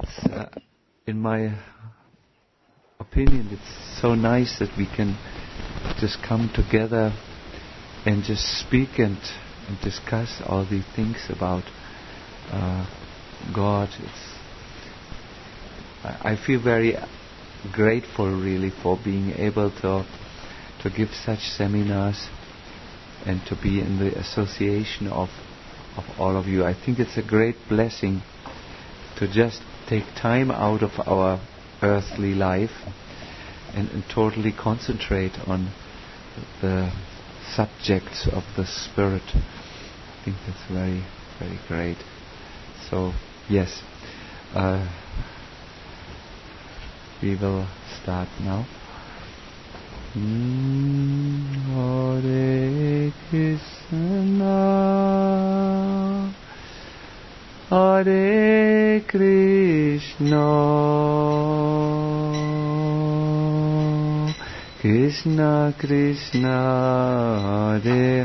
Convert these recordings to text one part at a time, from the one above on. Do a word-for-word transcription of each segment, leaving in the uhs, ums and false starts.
it's, uh, in my opinion, it's so nice that we can just come together and just speak and, and discuss all these things about uh, God. It's, I, I feel very grateful, really, for being able to to give such seminars and to be in the association of of all of you. I think it's a great blessing to just take time out of our earthly life and, and totally concentrate on the subjects of the Spirit. I think that's very, very great. So, yes, uh, we will start now. Mm, Hare Krishna, Hare Krishna, Krishna Krishna, Hare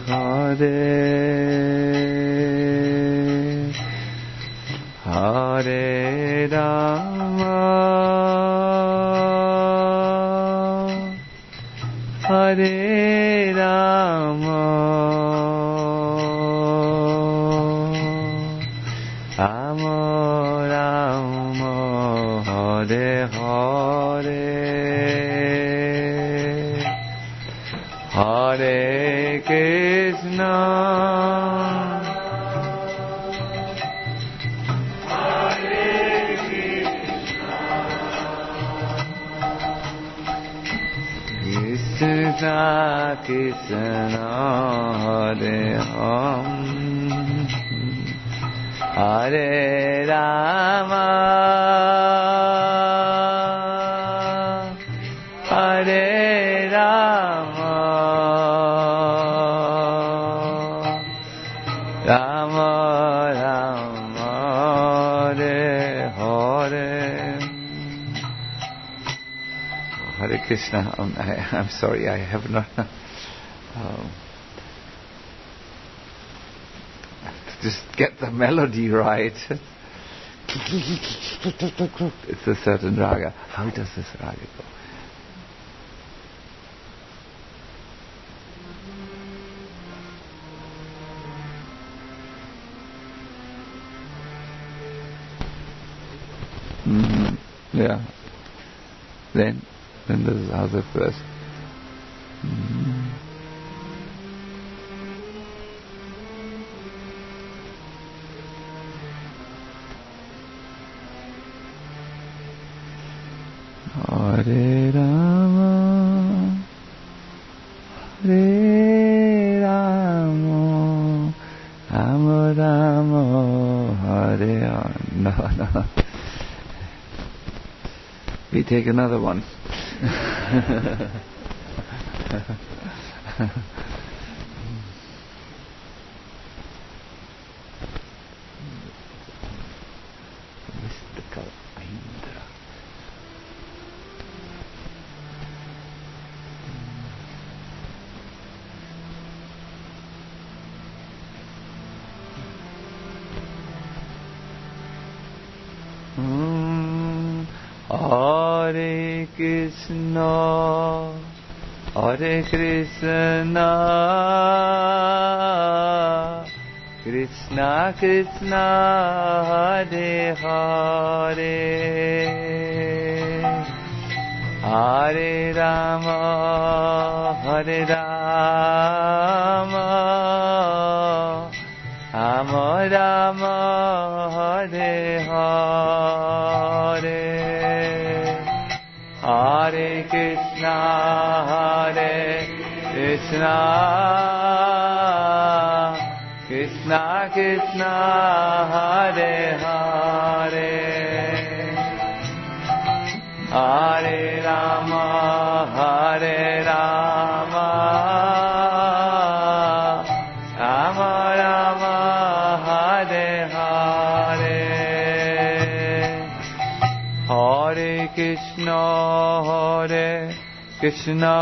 Hare, Hare Rama, Hare Rama, Rama Rama, Hare Hare, Hare Krishna, Hare Krishna, Krishna Krishna, Hare Ram, Hare Rama, Hare Rama, Rama Rama, Hare Hare. Hare Krishna. Um, I, I'm sorry, I have not. Um, just get the melody right. It's a certain raga. How does this raga go? Mm-hmm. Yeah. Then, then this is how the first. Mm-hmm. Hare Rama, Hare Rama, Rama Rama, Hare Hare. No, no. We take another one. Mystical Indra. Mm. Hare Krishna, Hare Krishna, Krishna Krishna, Hare Hare, Hare Rama, Hare Rama, Rama Rama, Hare Hare, Hare Krishna, Hare Krishna, Krishna Krishna, Hare Hare, Hare Rama, Hare Rama, Rama Rama, Hare Hare, Hare Krishna, Hare Krishna,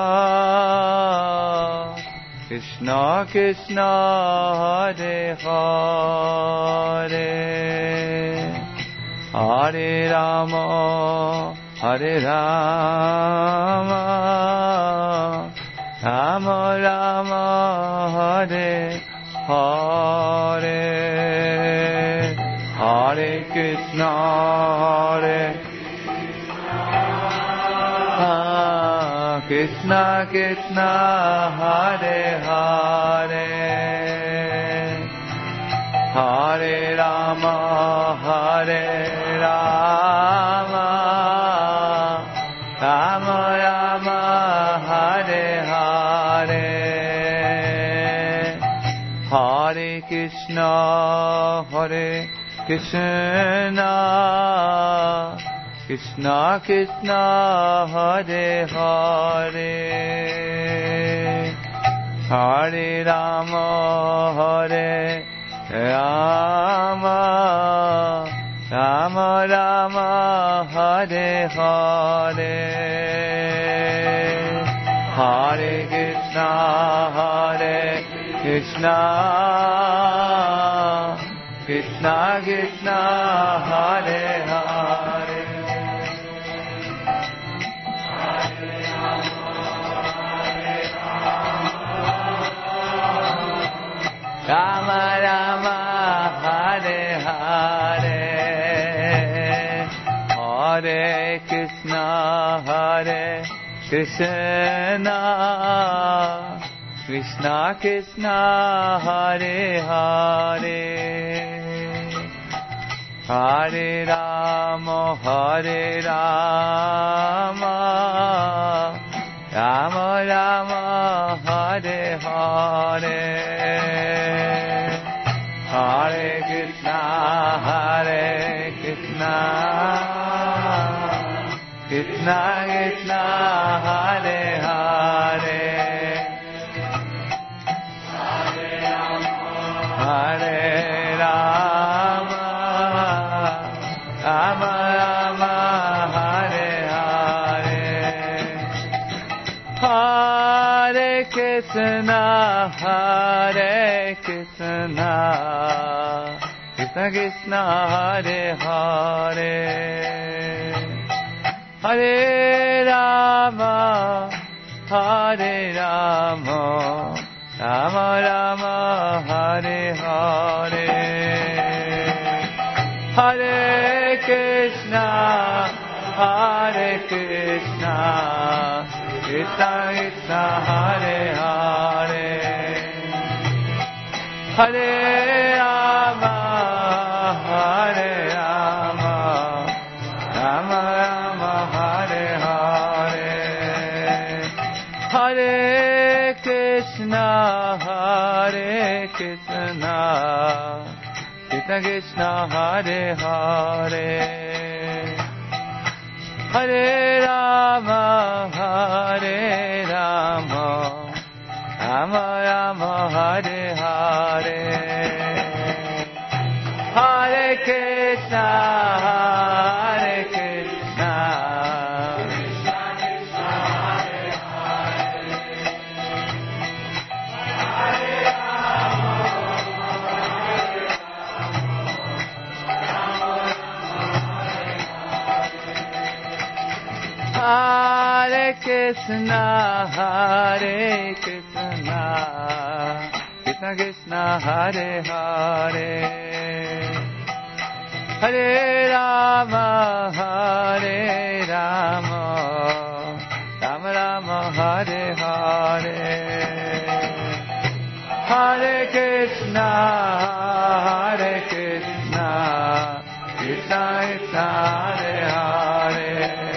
Krishna Krishna, Hare Hare, Hare Rama, Hare Rama, Rama Rama, Hare Hare, Hare Krishna, Hare Krishna Krishna, Hare Hare, Hare Rama, Hare Rama, Rama Rama, Hare Hare, Hare Krishna, Hare Krishna, Krishna Krishna, Hare Hare, Hare Rama, Hare Rama, Rama Rama, Hare Hare, Hare Krishna, Hare Krishna, Krishna Krishna, Hare Hare, Rama Rama, Hare Hare, Hare Krishna, Hare Krishna, Krishna Krishna, Hare Hare, Hare Rama, Hare Rama, Rama Rama, Hare Hare, Hare Krishna, Hare Krishna, Krishna Krishna, Hare Hare, Hare Rama, Rama Rama, Hare Hare, Hare Krishna, Hare Krishna, Krishna Krishna, Hare Hare, Hare Rama, Hare Rama, Rama Rama, Hare Hare, Hare Krishna, Hare Krishna, Krishna Krishna, Hare Hare, Hare Rama, Hare Rama, Rama Rama, Hare Hare, Hare Krishna, Hare Krishna, Krishna Krishna, Hare Hare, Hare Rama, Hare Rama, Rama Rama, Hare Hare, Hare Krishna, Hare Krishna, Krishna Krishna, Hare Hare, Hare Rama, Hare Rama, Hare Krishna, Hare Krishna, Krishna Krishna, Hare Hare, Hare Rama, Hare Rama, Rama Rama, Hare Hare, Hare Krishna, Hare Krishna, Krishna Krishna, Hare Hare,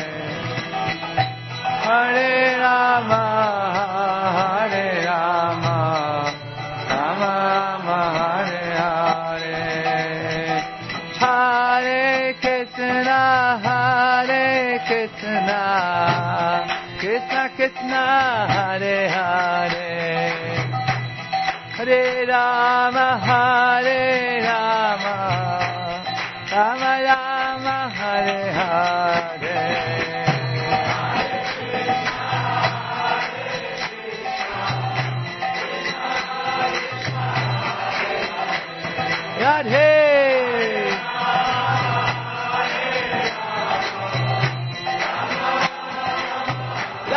Hare Rama, Hare Rama, Rama Rama, Hare Hare, Hare Krishna, Hare Krishna, Krishna Krishna, Hare Hare, Hare Rama, Hare Rama, Rama Rama, Hare Hare, Radhe,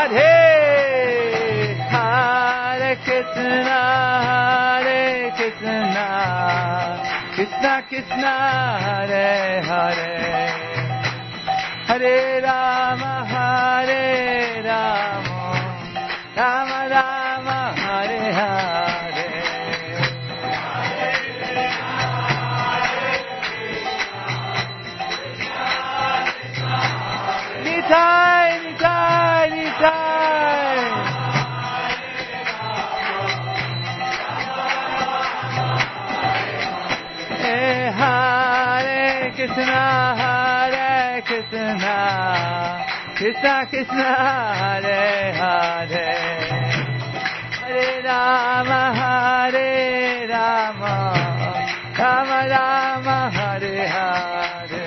Radhe, Hare Krishna, Hare Krishna, Krishna Krishna, Hare Hare, Hare Rama, Hare Rama, Rama Rama, Hare Hare. Nitai, Nitai, Nitai. Hey, Hare Krishna, Hare Krishna, Krishna Krishna, Hare Hare, Hare Rama, Hare Rama, Rama Rama, Hare Hare.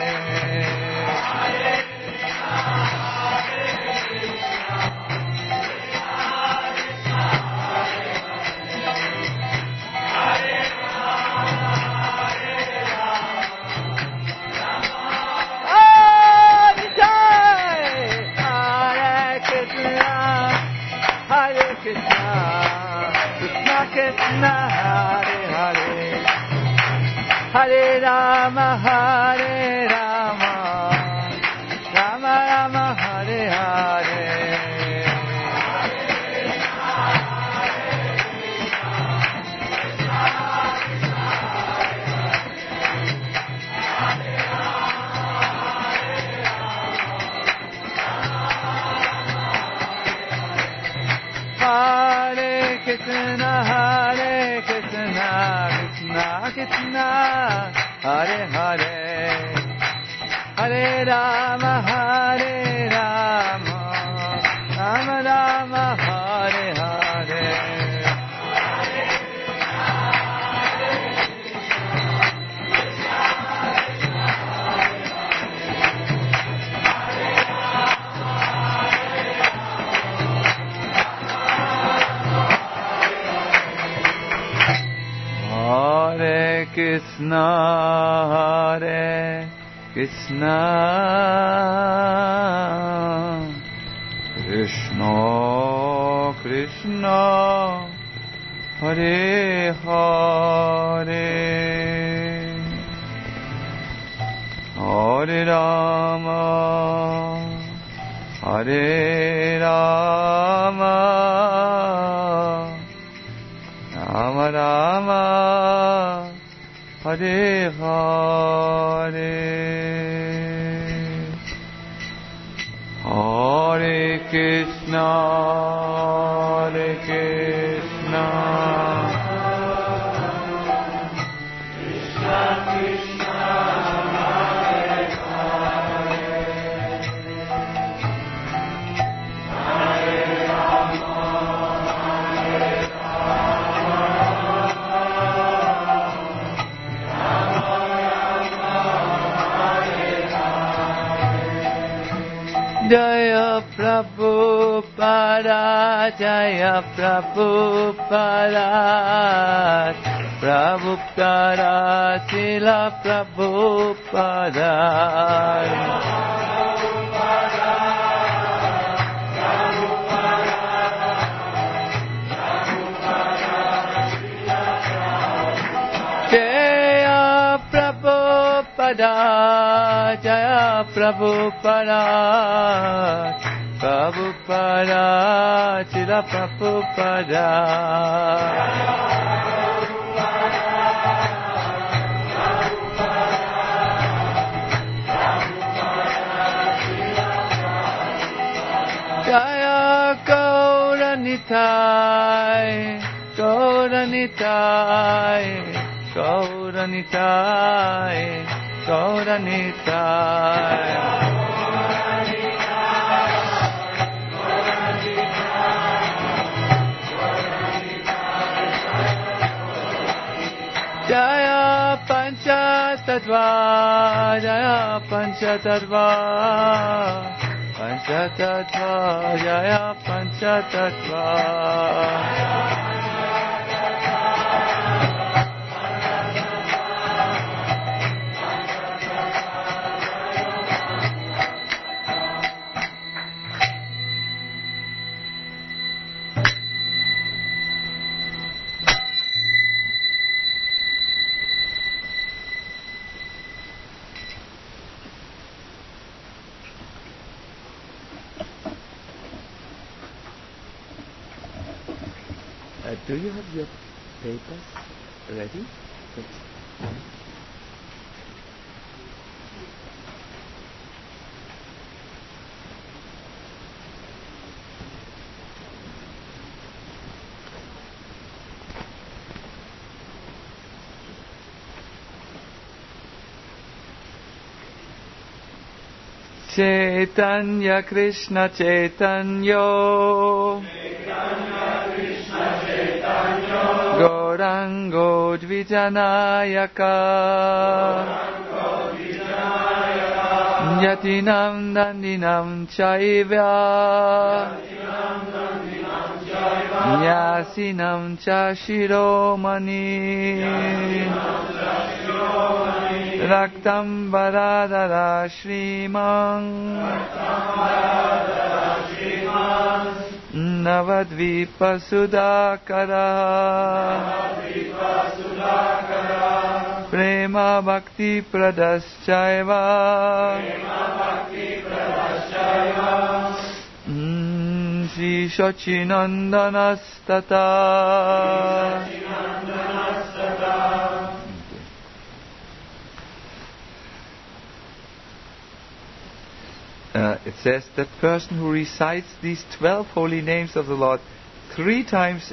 Krishna, Hare Hare, Hare Rama, Hare Rama, Rama Rama, Hare Hare. Hare Krishna, Hare Krishna, Krishna Krishna, Hare Hare, Hare Rama, Hare Rama, Rama Rama, Hare Hare. Hare Krishna, Hare Krishna, Krishna Krishna, Hare Hare, Hare Rama, Hare Rama, Rama Rama, Hare Hare, Hare Krishna, Hare Krishna, Krishna Krishna, Hare Hare, Hare Rama, Hare Jaya Prabhupada, Jaya Prabhupada, Prabhupada, Srila Prabhupada. Jaya Prabhupada, Jaya Prabhupada, Prabhupada, Srila Prabhupada. Jaya Gauranitai, Gauranitai, Gauranitai, Gauranitai. Jaya Panchatattva, Jaya Panchatattva, Panchatattva, Jaya Panchatattva. Uh, do you have your papers ready? Yes. Chaitanya Krishna Chaitanya Chaitanya Krishna Chaitanya Gaurango Dvijanayaka Gaurango Dvijanayaka Yatinam Dandinam Chaiva Yatinam Dandinam Chaiva Yasinam Chashiromani Yasinam Chashiromani Raktam Varadara Shrimang Navadvipa Sudakara Prema Bhakti Pradaschaiva Sri Shachinandanastata. Uh, it says that person who recites these twelve holy names of the Lord three times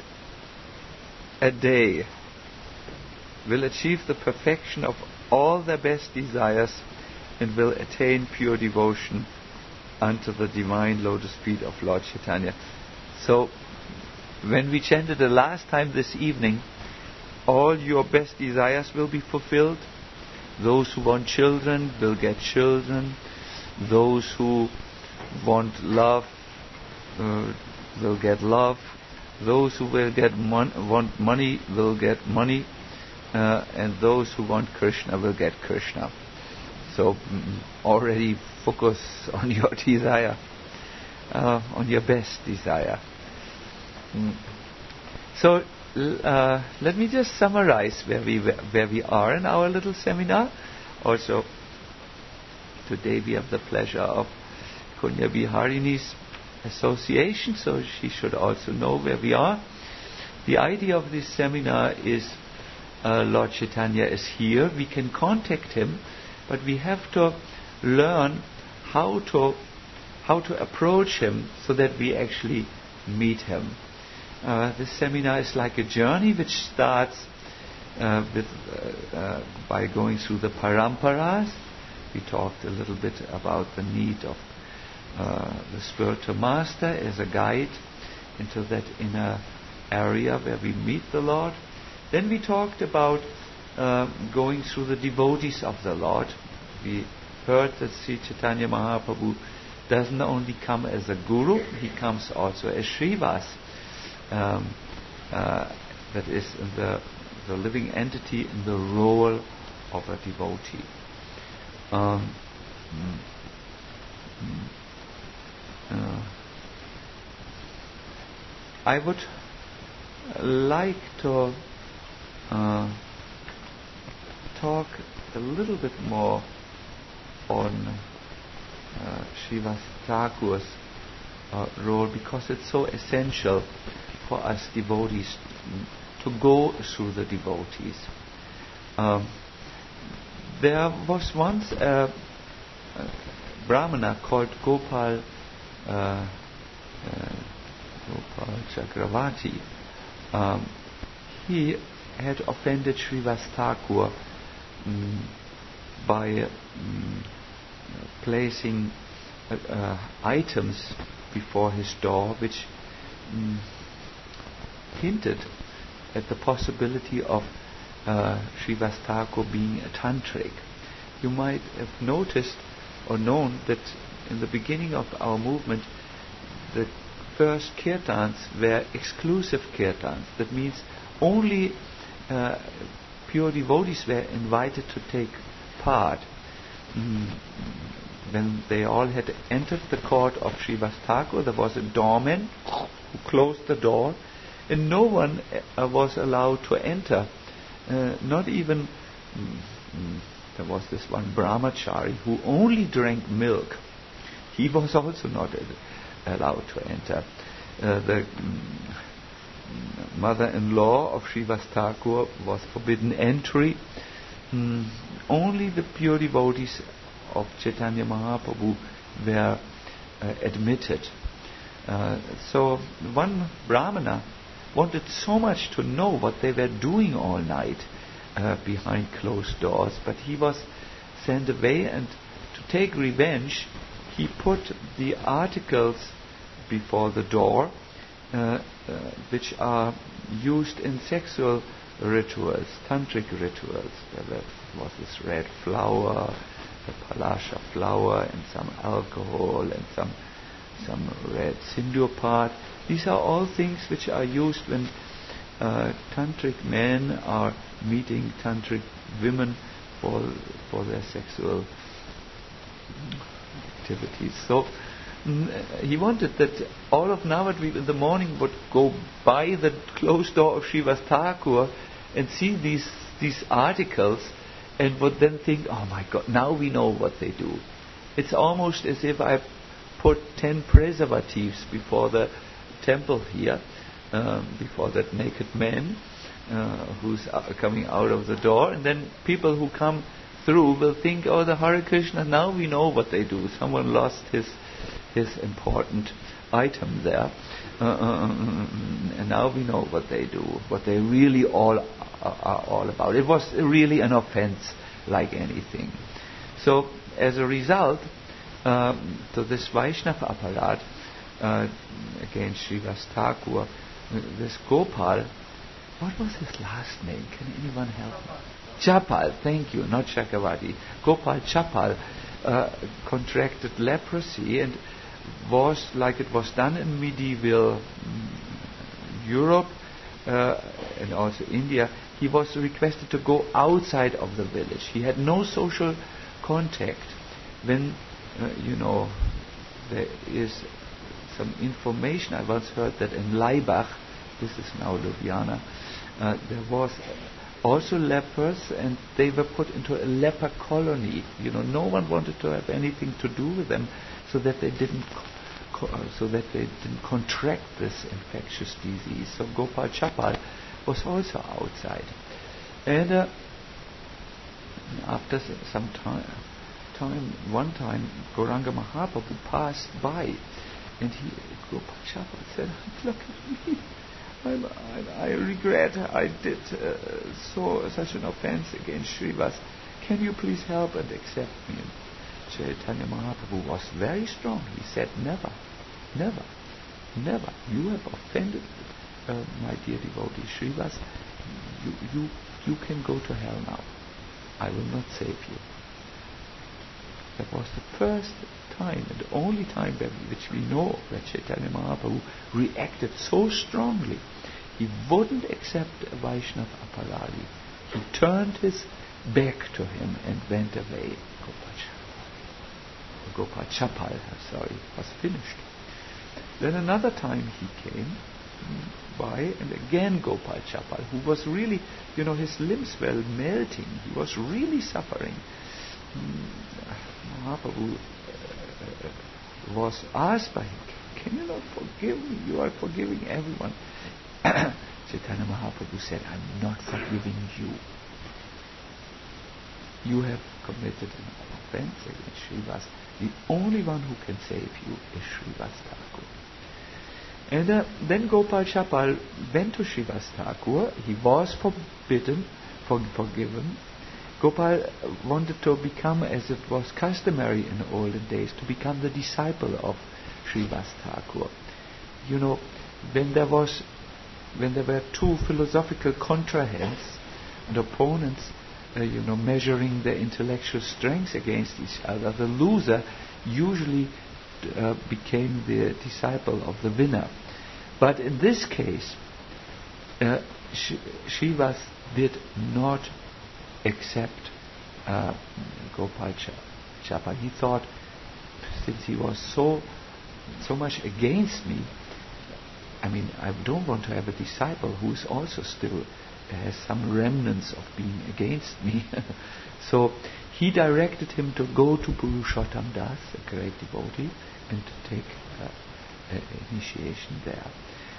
a day will achieve the perfection of all their best desires and will attain pure devotion unto the divine lotus feet of Lord Chaitanya. So, when we chanted the last time this evening, all your best desires will be fulfilled. Those who want children will get children. Those who want love uh, will get love. Those who will get mon- want money will get money. Uh, and those who want Krishna will get Krishna. So mm, already focus on your desire, uh, on your best desire. Mm. So uh, let me just summarize where we where we are in our little seminar. Also, today we have the pleasure of Kunya Biharini's association, so she should also know where we are. The idea of this seminar is uh, Lord Chaitanya is here. We can contact him, but we have to learn how to how to approach him so that we actually meet him. Uh, this seminar is like a journey which starts uh, with uh, uh, by going through the paramparas. We talked a little bit about the need of uh, the spiritual master as a guide into that inner area where we meet the Lord. Then we talked about uh, going through the devotees of the Lord. We heard that Sri Chaitanya Mahaprabhu doesn't only come as a guru, he comes also as Srivas. Um, uh, that is the, the living entity in the role of a devotee. Um, mm, mm, uh, I would like to uh, talk a little bit more on uh, Srivas Thakur's uh, role, because it's so essential for us devotees to go through the devotees. Um, there was once a, a Brahmana called Gopal uh, uh, Gopal Chakravarti. Um, he had offended Srivas Thakur um, by um, placing uh, uh, items before his door which um, hinted at the possibility of uh, Srivas Thakur being a tantric. You might have noticed or known that in the beginning of our movement, the first kirtans were exclusive kirtans. That means only uh, pure devotees were invited to take part. Mm. When they all had entered the court of Srivas Thakur, there was a doorman who closed the door, and no one uh, was allowed to enter. Uh, not even mm, mm, there was this one brahmachari who only drank milk. He was also not uh, allowed to enter. Uh, the mm, mother-in-law of Srivas Thakur was forbidden entry. Mm, only the pure devotees of Chaitanya Mahaprabhu were uh, admitted. Uh, so one Brahmana wanted so much to know what they were doing all night uh, behind closed doors, but he was sent away, and to take revenge, he put the articles before the door uh, uh, which are used in sexual rituals, tantric rituals. There was this red flower, the palasha flower, and some alcohol, and some some red sindur part. These are all things which are used when uh, tantric men are meeting tantric women for for their sexual activities. So mm, he wanted that all of Navadvip in the morning would go by the closed door of Srivas Thakur and see these these articles, and would then think, oh my God, now we know what they do. It's almost as if I put ten preservatives before the temple here, um, before that naked man uh, who's uh, coming out of the door, and then people who come through will think, oh, the Hare Krishna, now we know what they do. Someone lost his his important item there, uh, uh, and now we know what they do, what they really all are, are all about. It was really an offense like anything. So as a result, um, to this Vaishnava aparat uh, against Srivas Thakur, this Gopal, what was his last name? Can anyone help me? Chapal, thank you, not Chakravarti. Gopal Chapal uh, contracted leprosy, and was, like it was done in medieval Europe uh, and also India, he was requested to go outside of the village. He had no social contact. When, uh, you know, there is some information, I once heard that in Laibach, this is now Ljubljana, uh, there was also lepers, and they were put into a leper colony. You know, no one wanted to have anything to do with them, so that they didn't, co- so that they didn't contract this infectious disease. So Gopal Chapal was also outside, and uh, after some time, time, one time, Gauranga Mahaprabhu passed by, and he, Gopal Chapal said, "Look at me. I'm, I'm, I regret I did uh, so such an offense against Srivas. Can you please help and accept me?" And Chaitanya Mahaprabhu was very strong. He said, "Never, never, never. You have offended uh, my dear devotee Srivas. You, you, you can go to hell now. I will not save you." That was the first time and the only time where we, which we know that Chaitanya Mahaprabhu reacted so strongly. He wouldn't accept a Vaishnava aparadi. He turned his back to him and went away. Gopal Chapal, sorry, was finished. Then another time he came by, and again Gopal Chapal, who was really, you know, his limbs were melting. He was really suffering. Mahaprabhu uh, was asked by him, "Can you not forgive me? You are forgiving everyone." Chaitanya Mahaprabhu said, "I'm not forgiving you. You have committed an offense against Srivas. The only one who can save you is Srivas Thakur." And uh, then Gopal Chapal went to Srivas Thakur. He was forbidden, for, forgiven. Gopal wanted to become, as it was customary in the olden days, to become the disciple of Srivas Thakur. You know, when there was, when there were two philosophical contrahents and opponents, uh, you know, measuring their intellectual strengths against each other, the loser usually uh, became the disciple of the winner. But in this case, uh, Sh- Srivas did not accept uh, Gopal Ch- Chapal. He thought, since he was so so much against me, I mean, I don't want to have a disciple who is also still has some remnants of being against me. So he directed him to go to Purushottam Das, a great devotee, and to take uh, uh, initiation there.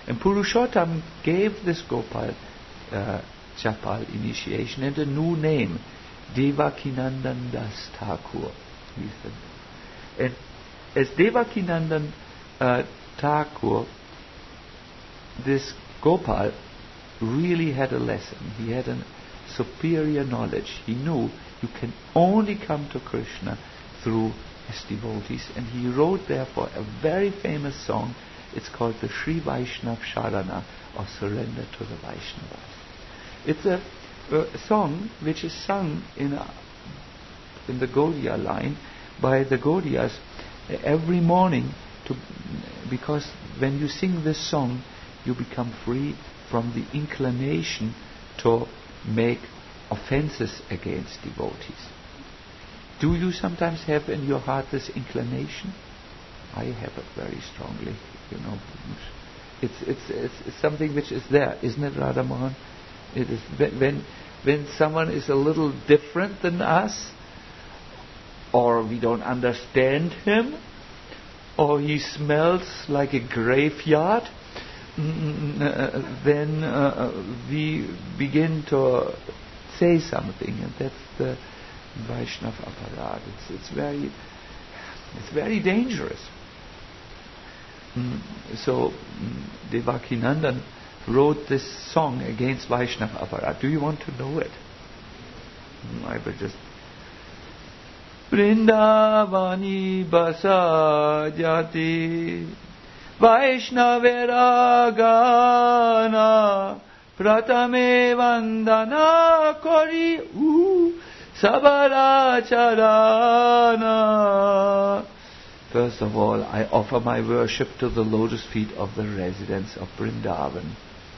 And Purushottam gave this Gopal uh, Chapal initiation and a new name, Devakinandan Das Thakur. And as Devakinandan uh, Thakur, this Gopal really had a lesson. He had a superior knowledge. He knew you can only come to Krishna through his devotees, and he wrote therefore a very famous song. It's called the Sri Vaishnav Sharana, or Surrender to the Vaishnavas. It's a, a song which is sung in a, in the Gaudiya line by the Gaudiyas every morning, to, because when you sing this song, you become free from the inclination to make offenses against devotees. Do you sometimes have in your heart this inclination? I have it very strongly, you know. It's it's it's, it's something which is there, isn't it, Radha Mohan? It is when when someone is a little different than us, or we don't understand him, or he smells like a graveyard, then uh, we begin to say something, and that's the Vaishnav aparat. It's it's very it's very dangerous. Mm, so mm, Devakinandan wrote this song against Vaishnav aparat. Do you want to know it? Mm, I will just. Vrindavani basa jati Vaishnavera gana pratame vandana kori u sabaracharana. First of all, I offer my worship to the lotus feet of the residents of Vrindavan,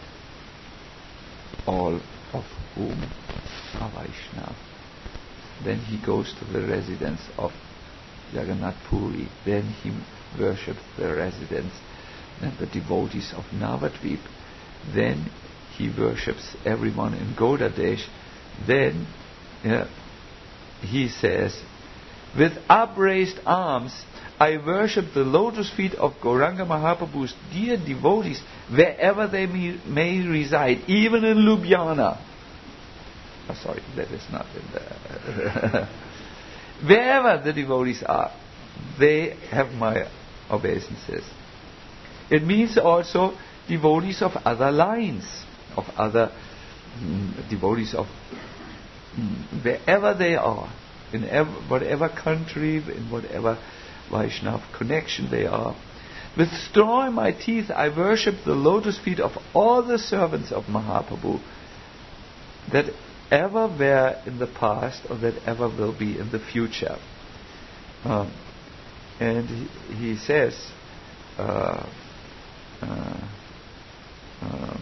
all of whom are Vaishnava. Then he goes to the residence of Jagannath Puri. Then he worships the residents and the devotees of Navadvip. Then he worships everyone in Gaudadesh. Then yeah, he says, with upraised arms, I worship the lotus feet of Gauranga Mahaprabhu's dear devotees wherever they may, may reside, even in Ljubljana. Oh, sorry, that is not in the... Wherever the devotees are, they have my obeisances. It means also devotees of other lines, of other mm, devotees of mm, wherever they are, in ev- whatever country, in whatever Vaishnav connection they are. With straw in my teeth, I worship the lotus feet of all the servants of Mahaprabhu that ever were in the past or that ever will be in the future. Um, and he, he says, uh, uh, um,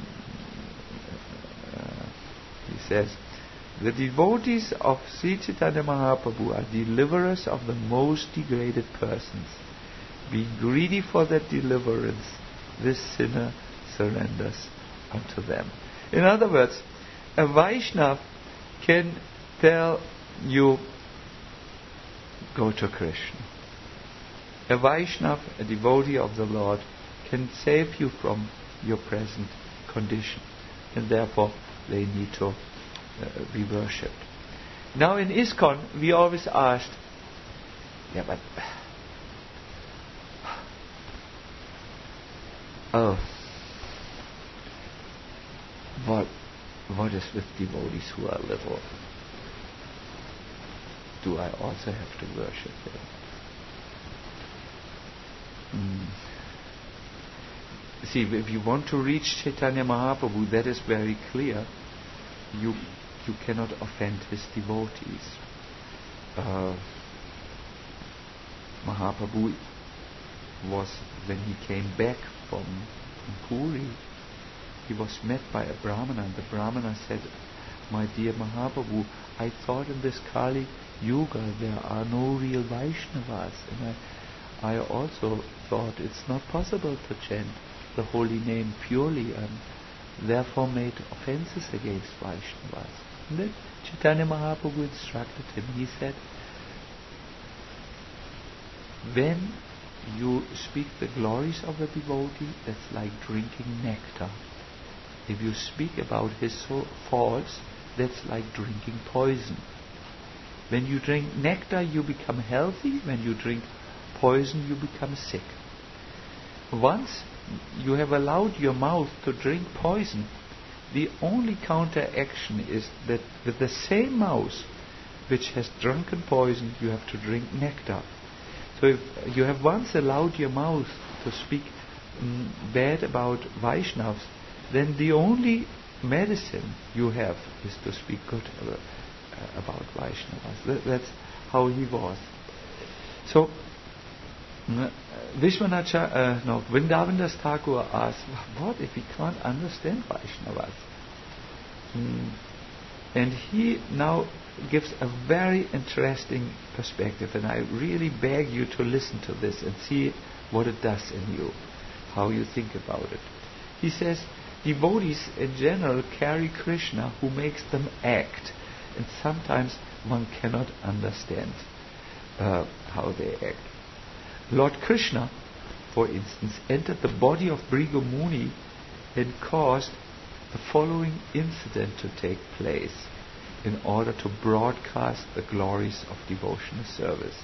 uh, he says, the devotees of Sri Chaitanya Mahaprabhu are deliverers of the most degraded persons. Being greedy for that deliverance, this sinner surrenders unto them. In other words, a Vaishnav can tell you, go to Krishna. A Vaishnav, a devotee of the Lord, can save you from your present condition, and therefore they need to uh, be worshipped. Now in ISKCON, we always asked, yeah, but oh, what what is with devotees who are little? Do I also have to worship them? Mm. See, if you want to reach Chaitanya Mahaprabhu, that is very clear. You you cannot offend his devotees. Uh, Mahaprabhu was, when he came back from Puri, he was met by a Brahmana, and the Brahmana said, my dear Mahaprabhu, I thought in this Kali Yuga there are no real Vaishnavas, and I, I also thought it's not possible to chant the holy name purely, and therefore made offenses against Vaishnavas. And then Chaitanya Mahaprabhu instructed him. He said, when you speak the glories of a devotee, that's like drinking nectar. If you speak about his so- faults, that's like drinking poison. When you drink nectar, you become healthy. When you drink poison, you become sick. Once you have allowed your mouth to drink poison, the only counteraction is that with the same mouth which has drunken poison, you have to drink nectar. So if you have once allowed your mouth to speak mm, bad about Vaishnavas, then the only medicine you have is to speak good uh, about Vaishnavas. That, that's how he was. So, uh, Vishwanath, uh, no, Vrindavandas Thakur asked, what if we can't understand Vaishnavas? Mm. And he now gives a very interesting perspective, and I really beg you to listen to this and see what it does in you, how you think about it. He says, devotees in general carry Krishna who makes them act, and sometimes one cannot understand uh, how they act. Lord Krishna, for instance, entered the body of Bhrigu Muni and caused the following incident to take place in order to broadcast the glories of devotional service.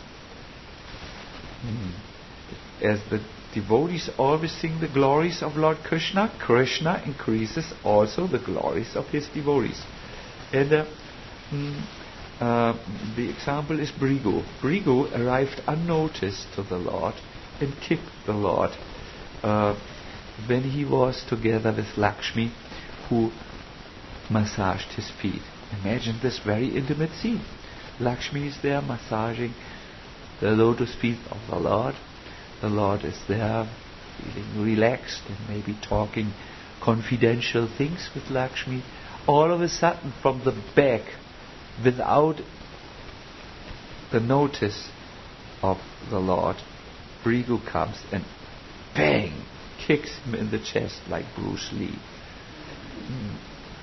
Hmm. As the devotees always sing the glories of Lord Krishna, Krishna increases also the glories of his devotees. And uh, mm, uh, the example is Bhrigu. Bhrigu arrived unnoticed to the Lord and kicked the Lord uh, when he was together with Lakshmi, who massaged his feet. Imagine this very intimate scene. Lakshmi is there massaging the lotus feet of the Lord. The Lord is there feeling relaxed and maybe talking confidential things with Lakshmi. All of a sudden, from the back, without the notice of the Lord, Bhrigu comes and bang, kicks him in the chest like Bruce Lee. Mm.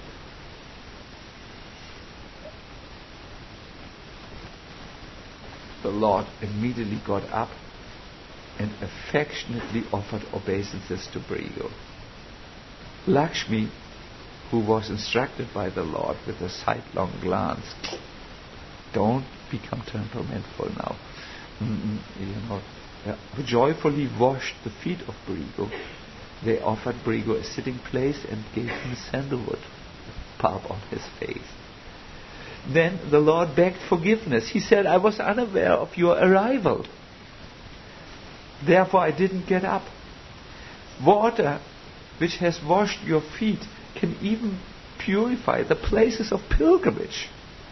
The Lord immediately got up and affectionately offered obeisances to Bhrigu. Lakshmi, who was instructed by the Lord with a sidelong glance, don't become temperamental now, Mm-mm, you know, uh, joyfully washed the feet of Bhrigu. They offered Bhrigu a sitting place and gave him sandalwood pulp on his face. Then the Lord begged forgiveness. He said, I was unaware of your arrival. Therefore I didn't get up. Water which has washed your feet can even purify the places of pilgrimage.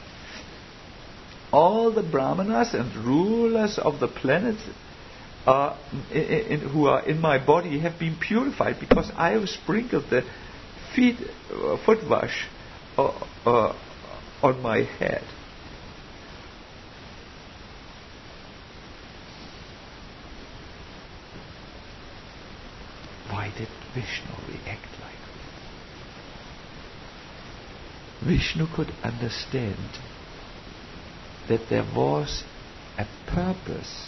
All the brahmanas and rulers of the planets uh, in, in, who are in my body have been purified because I have sprinkled the feet uh, foot wash uh, uh, on my head. Why did Vishnu react like that? Vishnu could understand that there was a purpose,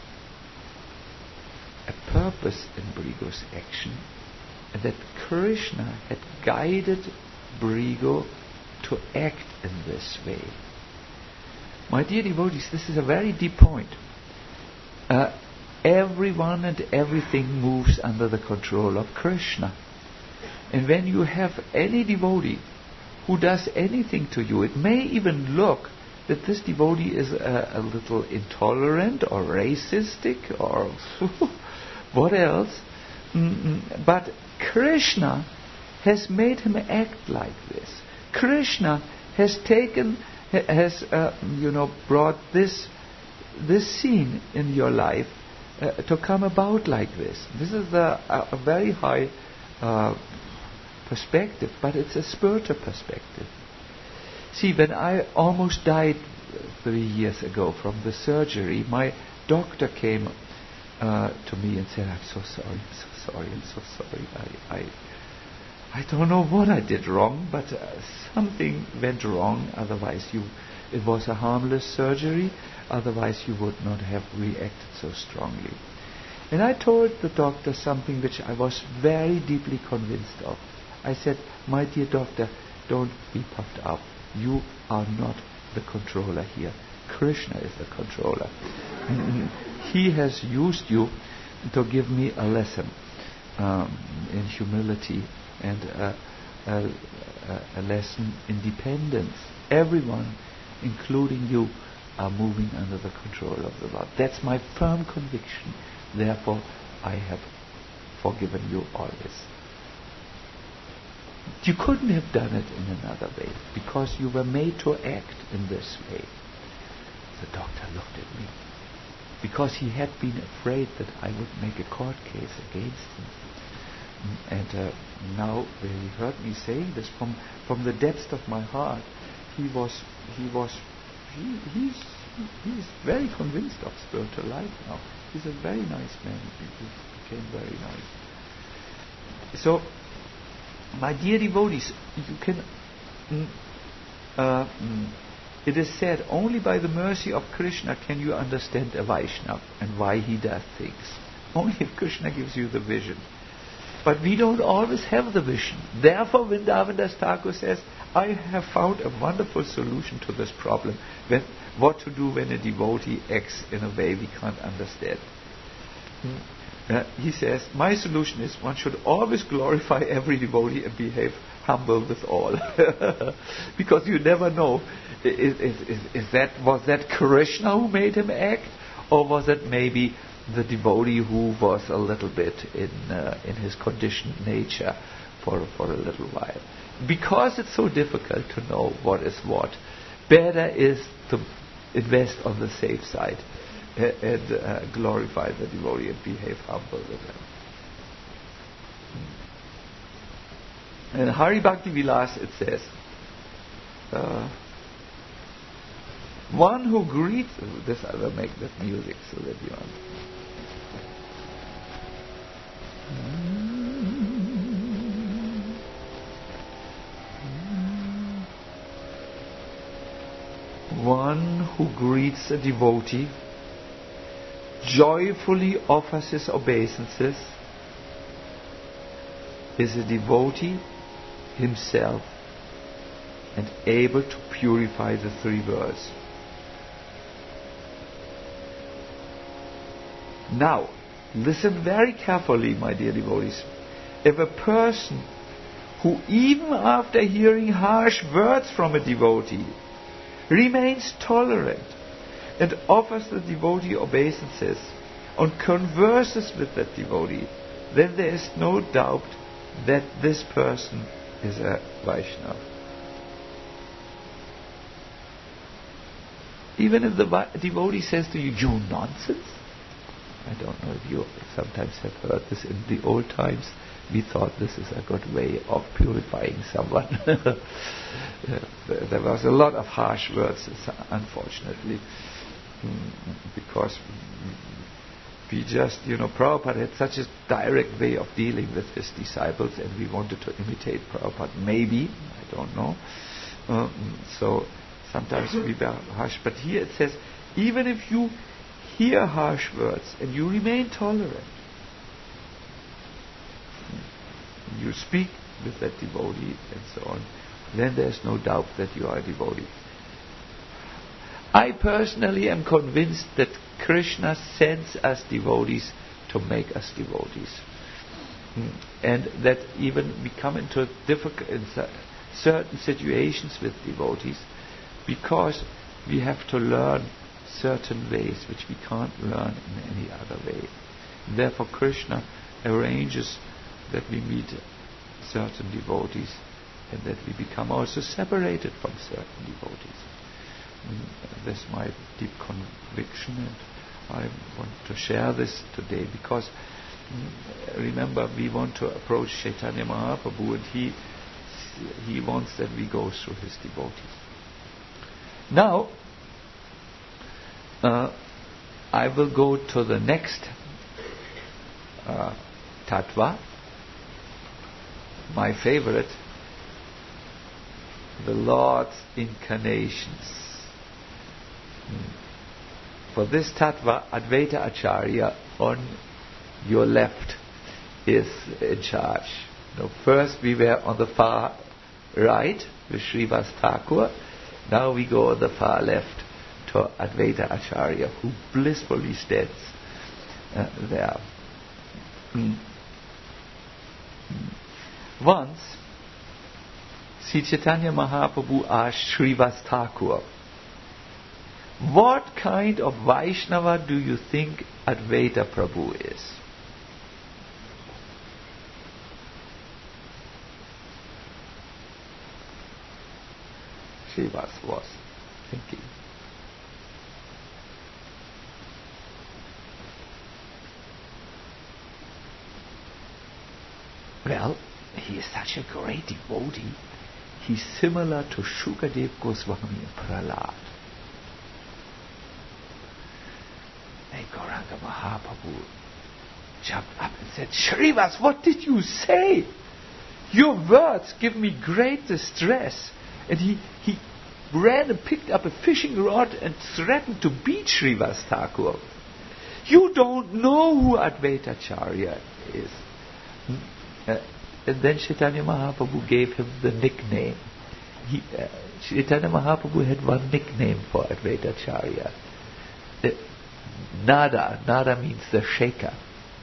a purpose in Bhrigu's action, and that Krishna had guided Bhrigu to act in this way. My dear devotees, this is a very deep point. Uh, everyone and everything moves under the control of Krishna. And when you have any devotee who does anything to you, it may even look that this devotee is a, a little intolerant or racistic or what else. Mm-mm. But Krishna has made him act like this. Krishna has taken, has uh, you know, brought this this scene in your life uh, to come about like this. This is a, a very high uh, perspective, but it's a spiritual perspective. See, when I almost died three years ago from the surgery, my doctor came uh, to me and said, "I'm so sorry, I'm so sorry, I'm so sorry. I, I, I don't know what I did wrong, but uh, something went wrong. Otherwise, you, it was a harmless surgery. Otherwise, you would not have reacted so strongly." And I told the doctor something which I was very deeply convinced of. I said, my dear doctor, don't be puffed up. You are not the controller here. Krishna is the controller. He has used you to give me a lesson um, in humility and a, a, a lesson in dependence. Everyone, including you, are moving under the control of the Lord. That's my firm conviction. Therefore, I have forgiven you always. You couldn't have done it in another way because you were made to act in this way. The doctor looked at me because he had been afraid that I would make a court case against him. And uh, now when he heard me saying this from, from the depths of my heart, he was he was he, he's he's very convinced of spiritual life now. He's a very nice man. He, he became very nice. So, my dear devotees, you can. Mm, uh, mm, it is said, only by the mercy of Krishna can you understand a Vaishnava and why he does things. Only if Krishna gives you the vision. But we don't always have the vision. Therefore, Vrindavan Das Thakur says, I have found a wonderful solution to this problem. When, what to do when a devotee acts in a way we can't understand. Hmm. Uh, he says, my solution is one should always glorify every devotee and behave humble with all. Because you never know, is, is, is, is that, was that Krishna who made him act? Or was it maybe the devotee who was a little bit in uh, in his conditioned nature for, for a little while? Because it's so difficult to know what is what, better is to invest on the safe side uh, and uh, glorify the devotee and behave humble with him. In Hari Bhakti Vilas it says, uh, one who greets, this I will make that music so that you understand. One who greets a devotee, joyfully offers his obeisances, is a devotee himself and able to purify the three worlds. Now, listen very carefully, my dear devotees. If a person who, even after hearing harsh words from a devotee, remains tolerant and offers the devotee obeisances and converses with that devotee, then there is no doubt that this person is a Vaishnava. Even if the va- devotee says to you, you nonsense. I don't know if you sometimes have heard this. In the old times, we thought this is a good way of purifying someone. There was a lot of harsh words, unfortunately, because we just, you know, Prabhupada had such a direct way of dealing with his disciples, and we wanted to imitate Prabhupada. Maybe, I don't know. Um, so sometimes we were harsh. But here it says, even if you hear harsh words and you remain tolerant, you speak with that devotee and so on, then there is no doubt that you are a devotee. I personally am convinced that Krishna sends us devotees to make us devotees. Mm. And that even we come into difficult, in certain situations with devotees because we have to learn certain ways which we can't learn in any other way. Therefore Krishna arranges that we meet certain devotees and that we become also separated from certain devotees. Mm, that's my deep conviction, and I want to share this today because mm, remember, we want to approach Chaitanya Mahaprabhu, and he he wants that we go through his devotees. Now uh, I will go to the next uh, tattva, my favorite, the Lord's incarnations. For this tattva, Advaita Acharya on your left is in charge. Now, first we were on the far right with Srivas Thakur. Now we go on the far left to Advaita Acharya, who blissfully stands uh, there. Mm. Mm. Once, Sri Chaitanya Mahaprabhu asked Srivas Thakur, what kind of Vaishnava do you think Advaita Prabhu is? Srivas was thinking. Well, he is such a great devotee. He's similar to Shukadev Goswami and Prahlad. And Gauranga Mahaprabhu jumped up and said, Srivas, what did you say? Your words give me great distress. And he, he ran and picked up a fishing rod and threatened to beat Srivas Thakur. You don't know who Advaita Acharya is. Uh, and then Chaitanya Mahaprabhu gave him the nickname. He, uh, Chaitanya Mahaprabhu had one nickname for Advaita Acharya. Uh, Nada. Nada means the shaker.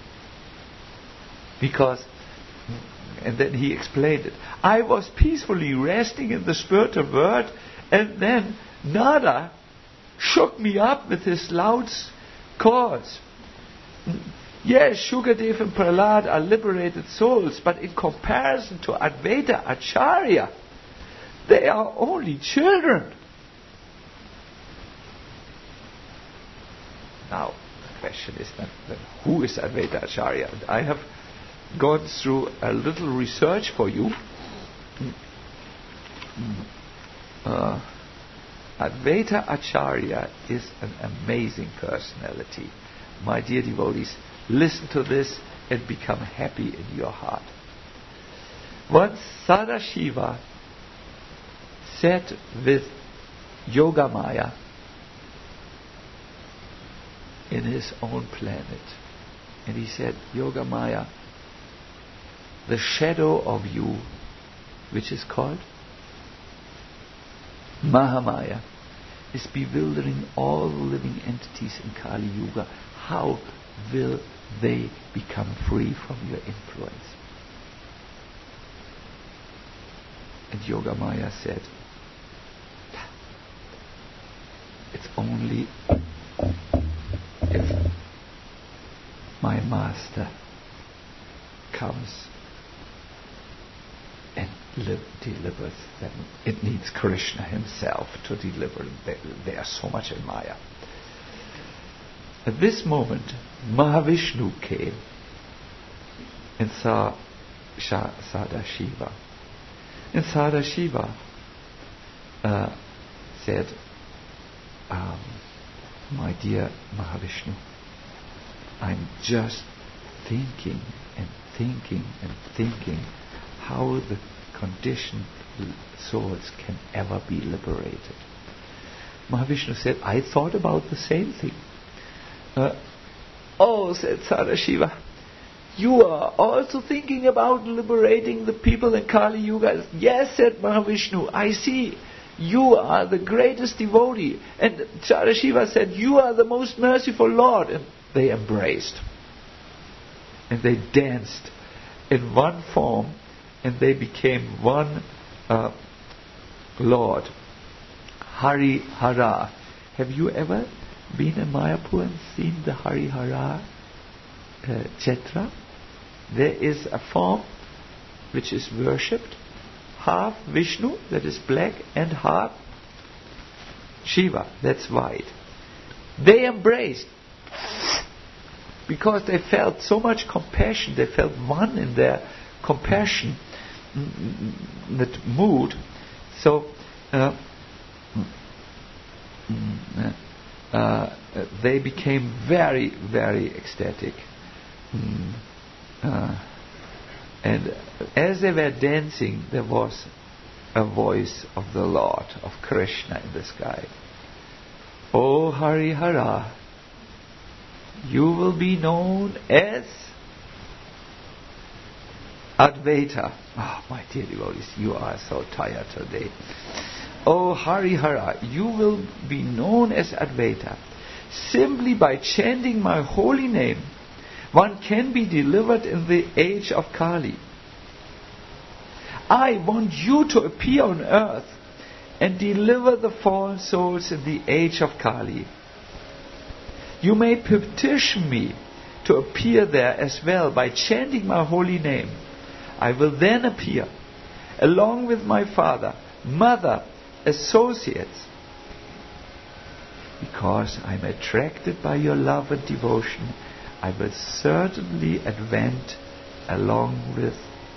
Because, and then he explained it. I was peacefully resting in the spiritual world, and then Nada shook me up with his loud chords. Yes, Shukadev and Prahlad are liberated souls, but in comparison to Advaita Acharya, they are only children. Now, the question is then, then who is Advaita Acharya? I have gone through a little research for you. Uh, Advaita Acharya is an amazing personality. My dear devotees, listen to this and become happy in your heart. Once Sadashiva sat with Yogamaya in his own planet, and he said, Yogamaya, the shadow of you, which is called Mahamaya, is bewildering all the living entities in Kali Yuga. How will they become free from your influence? And Yogamaya said, it's only if my master comes and li- delivers them. It needs Krishna himself to deliver them. They, they are so much in Maya. At this moment, Mahavishnu came and saw Sha- Sadashiva. And Sadashiva uh, said, um, my dear Mahavishnu, I'm just thinking and thinking and thinking how the conditioned souls can ever be liberated. Mahavishnu said, I thought about the same thing. Uh, oh, said Sadashiva, you are also thinking about liberating the people in Kali Yuga. Yes, said Mahavishnu, I see. You are the greatest devotee. And Sadashiva said, you are the most merciful Lord. And they embraced. And they danced in one form, and they became one uh, Lord. Hari Hara. Have you ever been in Mayapur and seen the Hari Hara uh, Chetra? There is a form which is worshipped, half Vishnu, that is black, and half Shiva, that's white. They embraced because they felt so much compassion, they felt one in their compassion, that mood. So uh, uh, they became very, very ecstatic. Uh, and as they were dancing, there was a voice of the Lord, of Krishna in the sky. O Hari Hara, you will be known as Advaita. Oh, my dear devotees, you are so tired today. Oh, Harihara, you will be known as Advaita. Simply by chanting my holy name, one can be delivered in the age of Kali. I want you to appear on earth and deliver the fallen souls in the age of Kali. You may petition me to appear there as well by chanting my holy name. I will then appear, along with my father, mother, associates. Because I am attracted by your love and devotion, I will certainly advent along with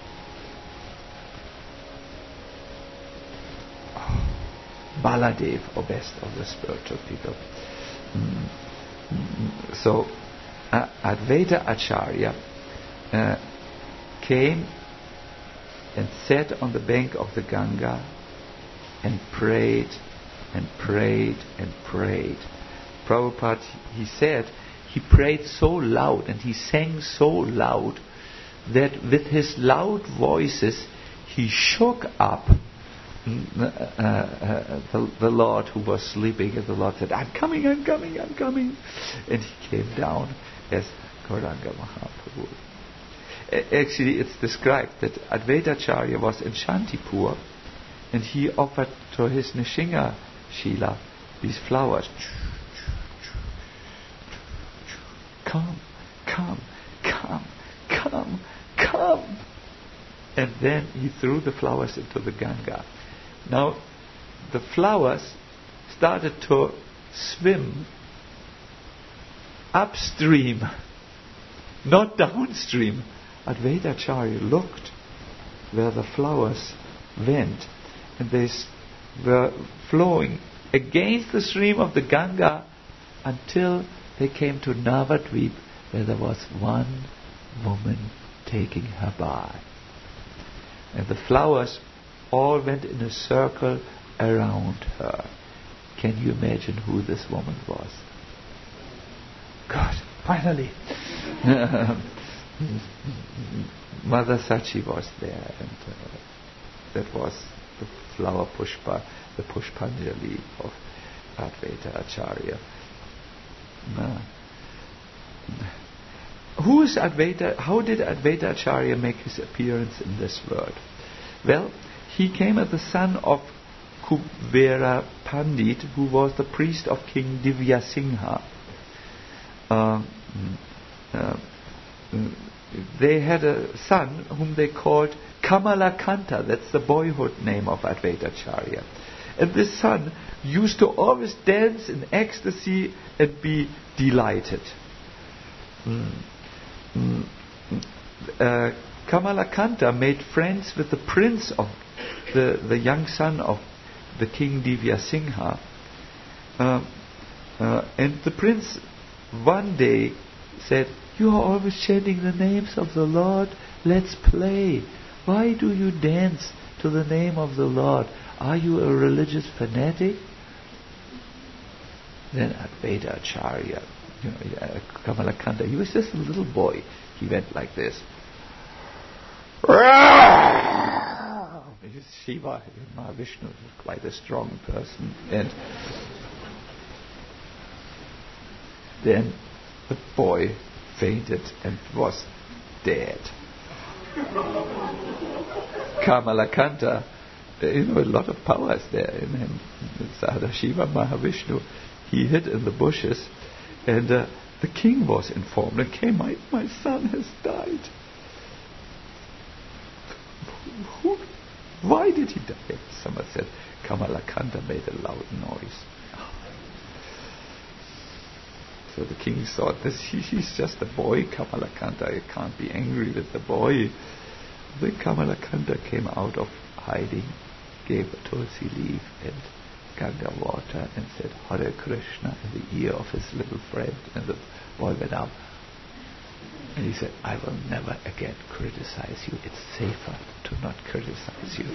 Baladev, or best of the spiritual people. Mm. Mm. So, uh, Advaita Acharya uh, came and sat on the bank of the Ganga and prayed and prayed and prayed. Prabhupada, he said, he prayed so loud and he sang so loud that with his loud voices he shook up Uh, uh, the, the Lord who was sleeping, and the Lord said, I'm coming, I'm coming, I'm coming. And he came down as Gauranga Mahaprabhu. Uh, actually, it's described that Advaita Acharya was in Shantipur and he offered to his Nishinga Shila these flowers. Come, come, come, come, come. And then he threw the flowers into the Ganga. Now, the flowers started to swim upstream, not downstream. Advaita Acharya looked where the flowers went, and they s- were flowing against the stream of the Ganga until they came to Navadvip, where there was one woman taking her bath. And the flowers all went in a circle around her. Can you imagine who this woman was? God, finally. Mother Sachi was there, and uh, that was the flower pushpa, the pushpanjali of Advaita Acharya. Uh, who is Advaita? How did Advaita Acharya make his appearance in this world? Well, he came as the son of Kubera Pandit, who was the priest of King Divya Singha. Uh, uh, they had a son whom they called Kamalakanta. That's the boyhood name of Advaita Acharya. And this son used to always dance in ecstasy and be delighted. Mm. Mm. Uh, Kamalakanta made friends with the prince of the, the young son of the king Divya Singha. Uh, uh, and the prince one day said, you are always chanting the names of the Lord. Let's play. Why do you dance to the name of the Lord? Are you a religious fanatic? Then Advaita Acharya, you know, uh, Kamalakanta, he was just a little boy. He went like this. Shiva, Mahavishnu, is quite a strong person. And then the boy fainted and was dead. Kamalakanta, you know, a lot of power is there in him. Sadashiva Mahavishnu, he hid in the bushes, and uh, the king was informed and came, my, my son has died. Who, why did he die? Someone said, Kamalakanta made a loud noise. So the king thought, this he, he's just a boy, Kamalakanta, you can't be angry with the boy. Then Kamalakanta came out of hiding, gave a tulsi leaf and Ganga water and said, Hare Krishna, in the ear of his little friend, and the boy went up. And he said, I will never again criticize you. It's safer to not criticize you.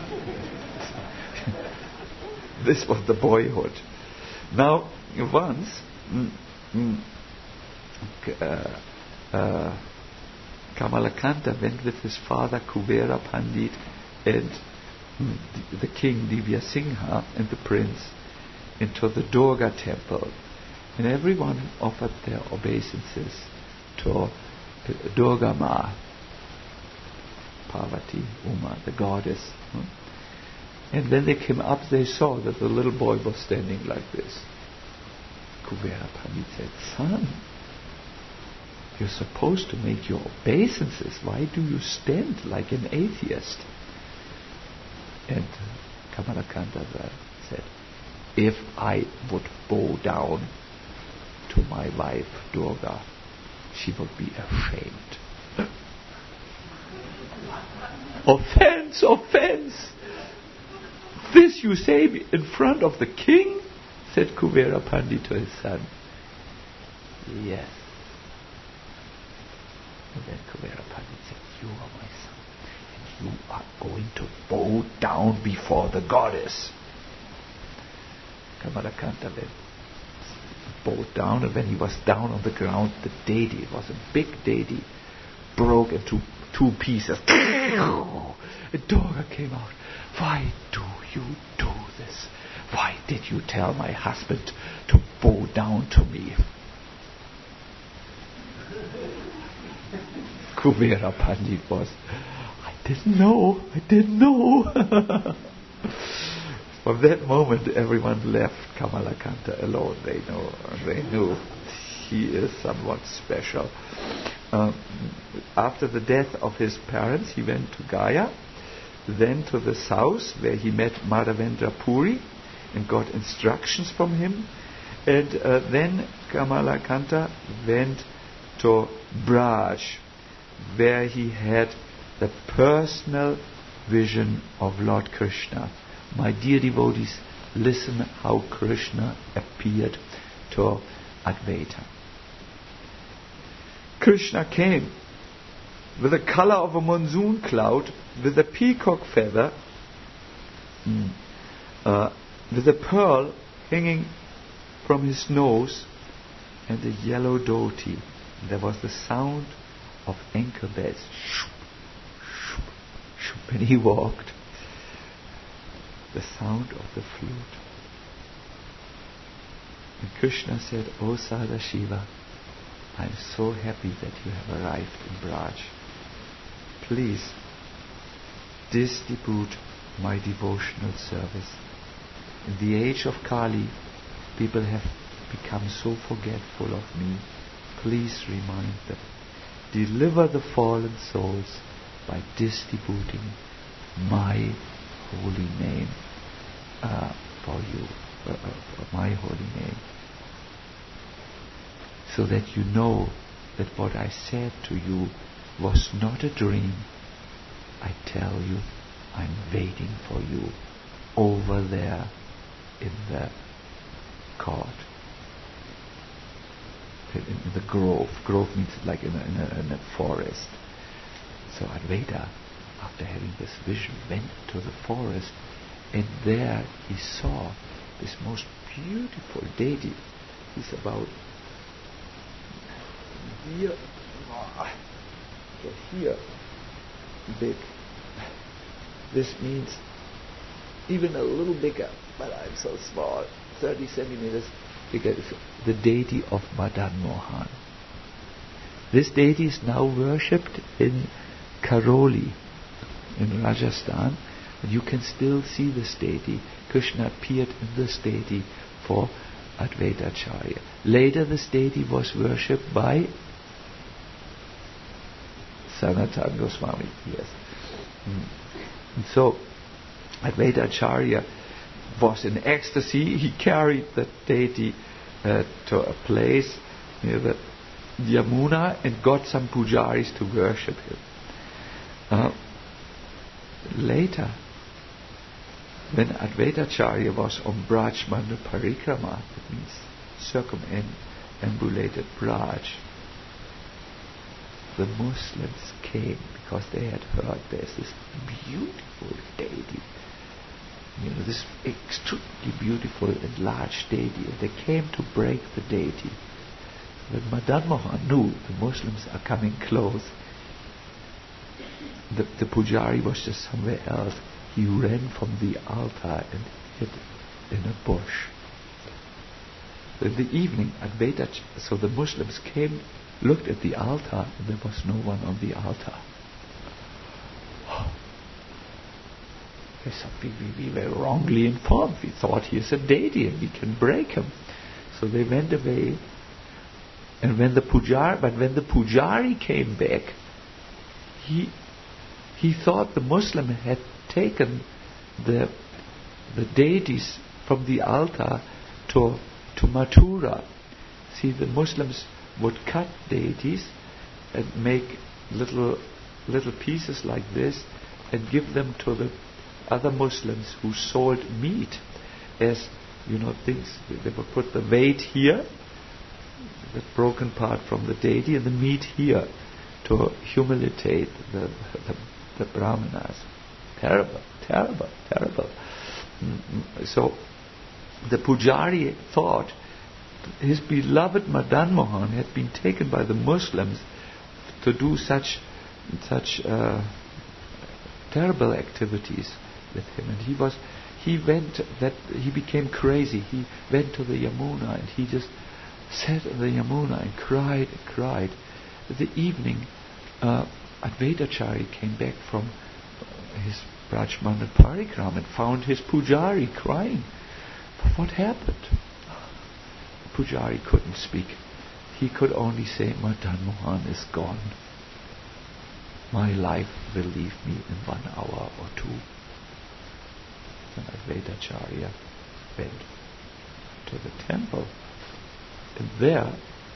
This was the boyhood. Now, once, mm, mm, uh, uh, Kamalakanta went with his father Kuvera Pandit and mm, the, the king Divya Singha and the prince into the Durga temple, and everyone offered their obeisances to Durga Ma, Parvati, Uma, the goddess. And when they came up, they saw that the little boy was standing like this. Kuvera Pandit said, "Son, you're supposed to make your obeisances. Why do you stand like an atheist?" And Kamalakanta said, "If I would bow down to my wife Durga, she would be ashamed." Offense, offense! This you say in front of the king? Said Kuvera Pandit to his son. Yes. And then Kuvera Pandit said, "You are my son, and you are going to bow down before the goddess." Kamalakanta then bowed down, and when he was down on the ground, the deity, it was a big deity, broke into two pieces. A Durga came out. "Why do you do this? Why did you tell my husband to bow down to me?" Kuvera Pandit was, "I didn't know, I didn't know." From that moment, everyone left Kamalakanta alone. They know, they knew he is somewhat special. Um, after the death of his parents, he went to Gaya, then to the south, where he met Madhavendra Puri and got instructions from him. And uh, then Kamalakanta went to Braj, where he had the personal vision of Lord Krishna. My dear devotees, listen how Krishna appeared to Advaita. Krishna came with the color of a monsoon cloud, with a peacock feather, mm, uh, with a pearl hanging from his nose, and a yellow dhoti. There was the sound of ankle bells. Shoop, shoop, shoop. When he walked, the sound of the flute. And Krishna said, "O Sadashiva, I am so happy that you have arrived in Braj. Please distribute my devotional service. In the age of Kali, people have become so forgetful of me. Please remind them. Deliver the fallen souls by distributing my holy name uh, for you, uh, uh, my holy name, so that you know that what I said to you was not a dream. I tell you, I'm waiting for you over there in the court, in, in the grove. Grove means like in a, in a, in a forest. So Advaita, after having this vision, went to the forest, and there he saw this most beautiful deity. He's about here, here, big. This means even a little bigger, but I'm so small, thirty centimeters bigger. The deity of Madan Mohan. This deity is now worshipped in Karoli, in Rajasthan, and you can still see this deity. Krishna appeared in this deity for Advaita Acharya. Later this deity was worshipped by Sanatana Goswami. Yes. Mm. And so Advaita Acharya was in ecstasy. He carried the deity uh, to a place near the Yamuna and got some pujaris to worship him. Uh, later, when Advaita Acharya was on Braj Manda Parikrama, that means circumambulated Braj, the Muslims came because they had heard there's this beautiful deity, you know, this extremely beautiful and large deity, and they came to break the deity. When Madan Mohan knew the Muslims are coming close, the, the pujari was just somewhere else. He ran from the altar and hid in a bush. In the evening, Advaita, so the Muslims came, looked at the altar, and there was no one on the altar. They said, we, we, we were wrongly informed. We thought he is a deity and we can break him. So they went away. And when the pujari, but when the pujari came back, he he thought the Muslim had taken the the deities from the altar to to Mathura. See, the Muslims would cut deities and make little little pieces like this and give them to the other Muslims who sold meat as, you know, things. They would put the weight here, the broken part from the deity, and the meat here to humiliate the, the, the brahmanas. Terrible, terrible, terrible. Mm-hmm. So the pujari thought his beloved Madan Mohan had been taken by the Muslims to do such such uh, terrible activities with him, and he was he went that he became crazy. He went to the Yamuna and he just sat in the Yamuna and cried and cried. In the evening, uh, Advaitacharya came back from his Brajmana Parikram and found his pujari crying. But what happened? The pujari couldn't speak. He could only say, Madan Mohan is gone. My life will leave me in one hour or two. Then Advaitacharya went to the temple, and there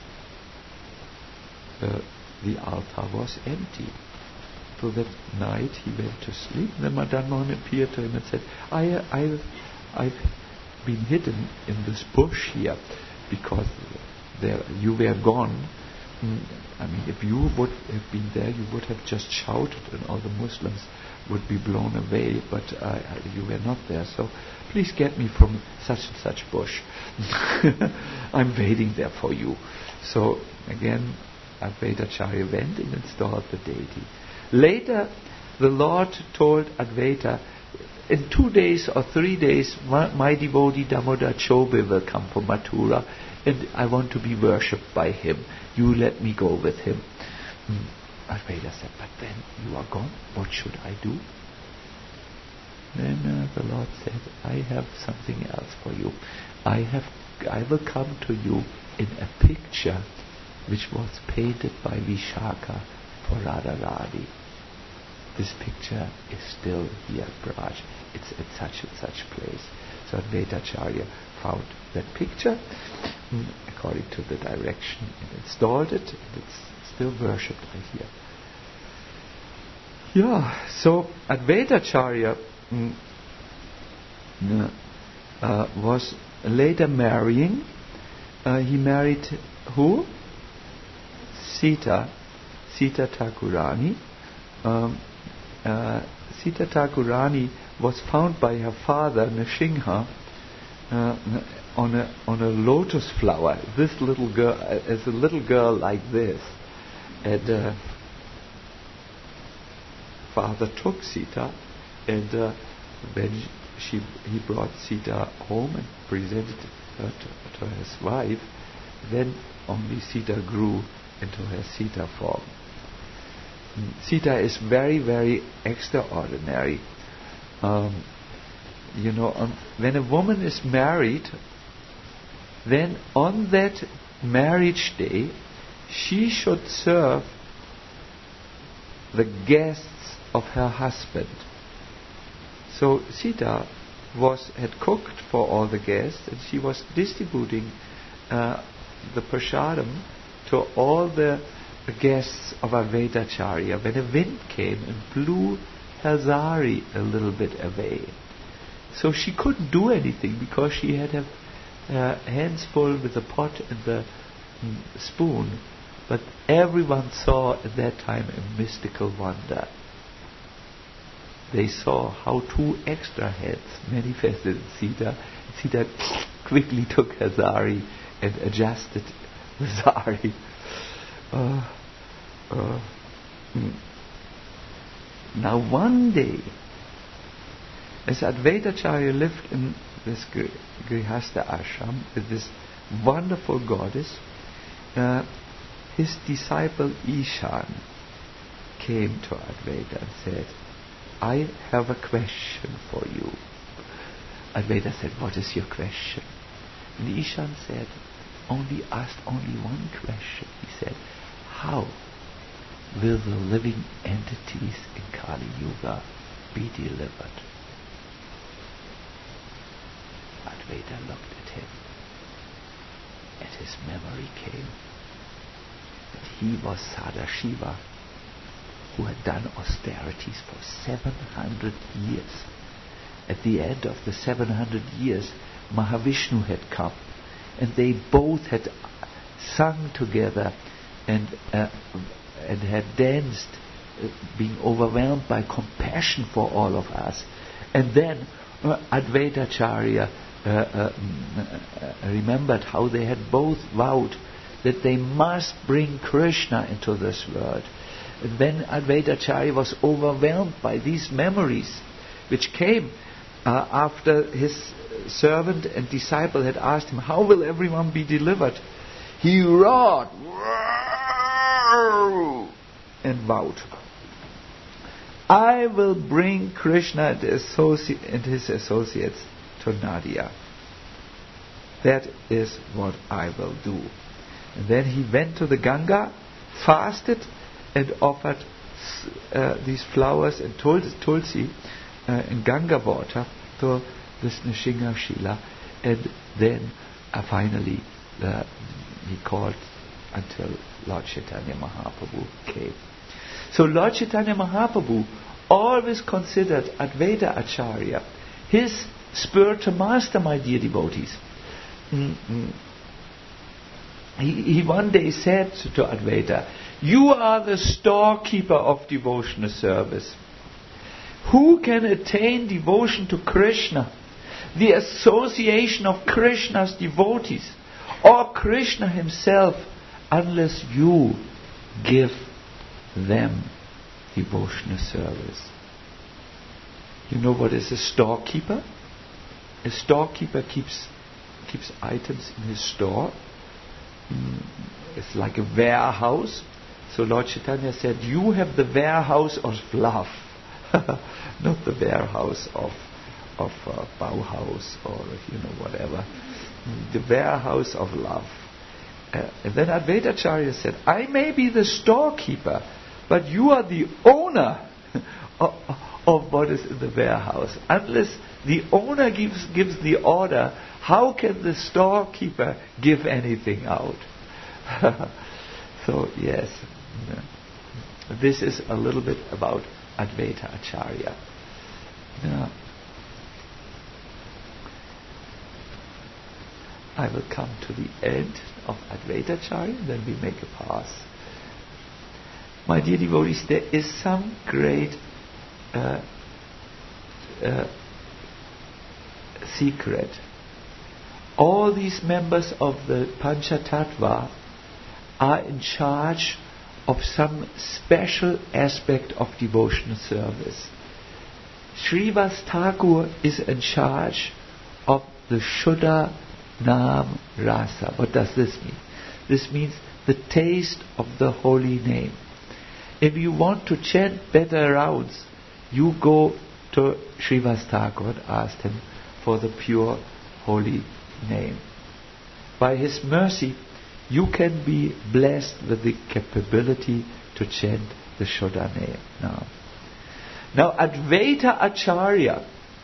uh, the altar was empty. So that night he went to sleep, and then Madan Mohan appeared to him and said, I, I've, I've been hidden in this bush here because there you were gone. Mm, I mean, if you would have been there, you would have just shouted and all the Muslims would be blown away, but uh, you were not there, so please get me from such and such bush. I'm waiting there for you. So again, Advaitacharya went and installed the deity. Later, the Lord told Advaita, in two days or three days, my, my devotee Damodar Chobe will come from Mathura, and I want to be worshipped by him. You let me go with him. Mm. Advaita said, but then you are gone. What should I do? Then uh, the Lord said, I have something else for you. I have, I will come to you in a picture which was painted by Vishaka for Radharani. This picture is still here at Braj. It's at such and such place. So Advaitacharya found that picture mm, according to the direction and installed it, and it's still worshipped here. Yeah, so Advaitacharya mm, uh, was later marrying. Uh, he married who? Sita, Sita Thakurani. Um, uh, Sita Thakurani was found by her father Nrsimha uh, on a on a lotus flower. This little girl, uh, as a little girl like this, and uh, father took Sita, and uh, when she he brought Sita home and presented her to, to his wife, then only Sita grew into her Sita form. Sita is very, very extraordinary. Um, you know, on, when a woman is married, then on that marriage day, she should serve the guests of her husband. So Sita was had cooked for all the guests, and she was distributing uh, the prasadam to all the guests of Advaitacharya when a wind came and blew her sari a little bit away. So she couldn't do anything because she had her uh, hands full with the pot and the mm, spoon. But everyone saw at that time a mystical wonder. They saw how two extra heads manifested in Sita. Sita quickly took her sari and adjusted the sari. Uh, uh, mm. Now one day, as Advaitacharya lived in this Grihastha ashram with this wonderful goddess, uh, his disciple Ishan came to Advaita and said, I have a question for you. Advaita said, what is your question? And Ishan said, only asked only one question. He said, how will the living entities in Kali Yuga be delivered? Advaita looked at him, and his memory came that he was Sadashiva, who had done austerities for seven hundred years. At the end of the seven hundred years, Mahavishnu had come, and they both had sung together and uh, and had danced, uh, being overwhelmed by compassion for all of us. And then uh, Advaitacharya uh, uh, uh, remembered how they had both vowed that they must bring Krishna into this world. And when Advaitacharya was overwhelmed by these memories, which came uh, after his servant and disciple had asked him, how will everyone be delivered? He roared and vowed, I will bring Krishna and, associ- and his associates to Nadia. That is what I will do. And then he went to the Ganga, fasted, and offered uh, these flowers and tulsi uh, in Ganga water to this Nrsimha Shila, and then uh, finally uh, he called until Lord Chaitanya Mahaprabhu came. So Lord Chaitanya Mahaprabhu always considered Advaita Acharya his spiritual master, my dear devotees. Mm-hmm. He, he one day said to Advaita, you are the storekeeper of devotional service. Who can attain devotion to Krishna, the association of Krishna's devotees, or Krishna himself, unless you give them devotional service? You know what is a storekeeper? A storekeeper keeps keeps items in his store. Mm, it's like a warehouse. So Lord Chaitanya said, you have the warehouse of love, not the warehouse of of uh, Bauhaus or you know whatever. Mm, the warehouse of love. Uh, and then Advaitacharya said, I may be the storekeeper, but you are the owner of, of what is in the warehouse. Unless the owner gives gives the order, how can the storekeeper give anything out? So yes, this is a little bit about Advaita Acharya. Now, I will come to the end of Advaita Acharya, and then we make a pause. My dear devotees, there is some great uh, uh, secret. All these members of the Panchatattva are in charge of some special aspect of devotional service. Srivas Thakur is in charge of the Shuddha Nam Rasa. What does this mean? This means the taste of the holy name. If you want to chant better rounds, you go to Srivas Thakur and ask him for the pure holy name. By his mercy, you can be blessed with the capability to chant the Shuddha name. Now, now Advaita Acharya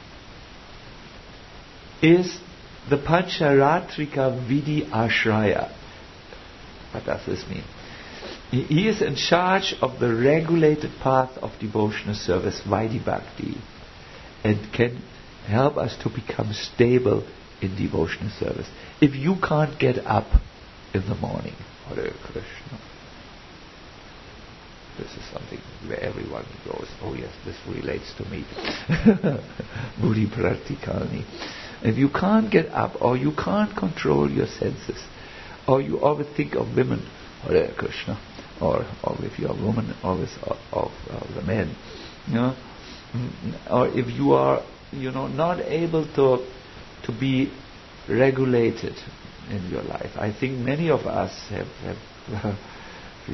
is the Pancharatrika Vidhi Ashraya. What does this mean? He, he is in charge of the regulated path of devotional service, Vaidhi Bhakti, and can help us to become stable in devotional service. If you can't get up in the morning, Hare Krishna, this is something where everyone goes, oh yes, this relates to me. Buddhi Pratikani. If you can't get up, or you can't control your senses, or you always think of women, Hare Krishna, or, or if you're a woman, always of, of uh, the men, You know? Or if you are, you know, not able to to be regulated in your life. I think many of us have, have we,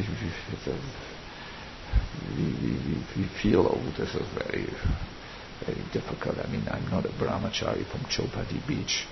we, we feel, oh, this is very very difficult. I mean, I'm not a brahmachari from Chopati Beach.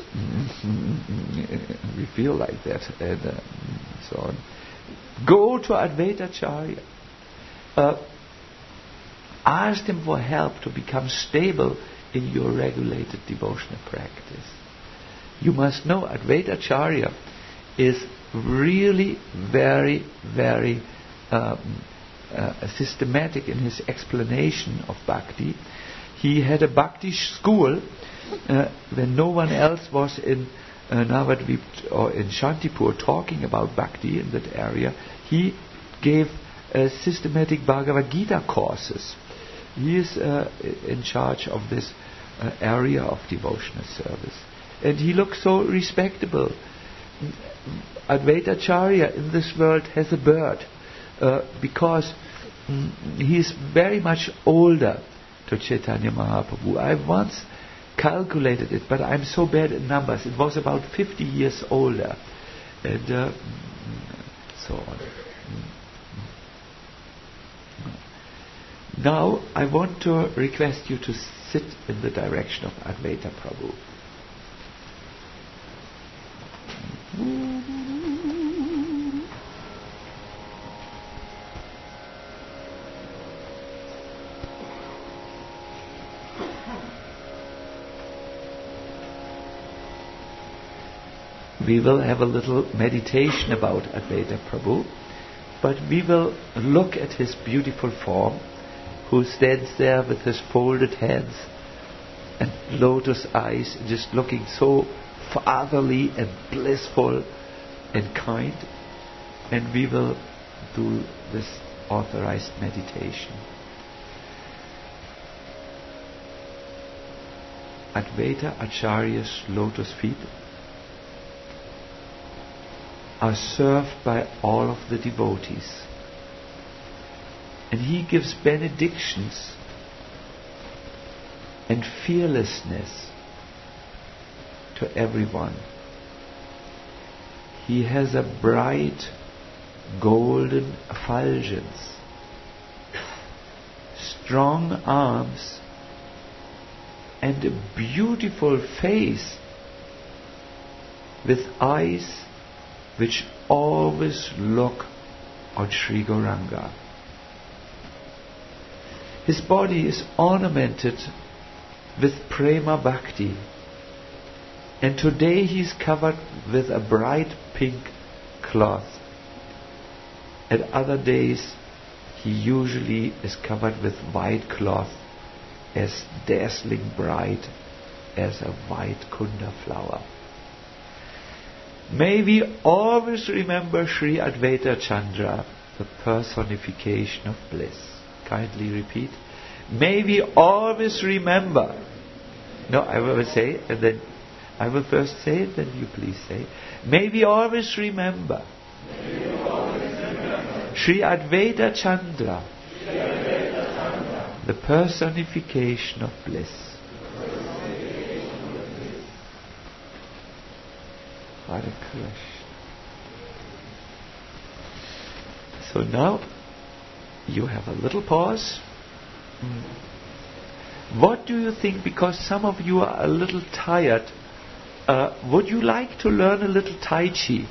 We feel like that, and uh, so on. Go to Advaita Acharya. Uh, ask him for help to become stable in your regulated devotional practice. You must know Advaita Acharya is really very, very um, uh, systematic in his explanation of bhakti. He had a bhakti school uh, when no one else was in uh, Navadvip or in Shantipur talking about bhakti in that area. He gave uh, systematic Bhagavad Gita courses. He is uh, in charge of this uh, area of devotional service. And he looks so respectable. Advaita Acharya in this world has a bird uh, because mm, he is very much older to Chaitanya Mahaprabhu. I once calculated it, but I'm so bad at numbers. It was about fifty years older, and uh, so on. Now I want to request you to sit in the direction of Advaita Prabhu. We will have a little meditation about Advaita Prabhu, but we will look at his beautiful form, who stands there with his folded hands and lotus eyes, just looking so fatherly and blissful and kind. And we will do this authorized meditation. Advaita Acharya's lotus feet are served by all of the devotees. And he gives benedictions and fearlessness to everyone. He has a bright golden effulgence, strong arms, and a beautiful face with eyes which always look on Sri Gauranga. His body is ornamented with prema bhakti, and today he is covered with a bright pink cloth. At other days he usually is covered with white cloth, as dazzling bright as a white kunda flower. May we always remember Sri Advaita Chandra, the personification of bliss. Kindly repeat. May we always remember. No, I will say, and then I will first say it, then you please say. May we always remember. May we always remember. Sri Advaita Chandra, Sri Advaita Chandra, the personification of bliss. Hare Krishna. So now you have a little pause. Mm. What do you think? Because some of you are a little tired. Uh, would you like to learn a little Tai Chi?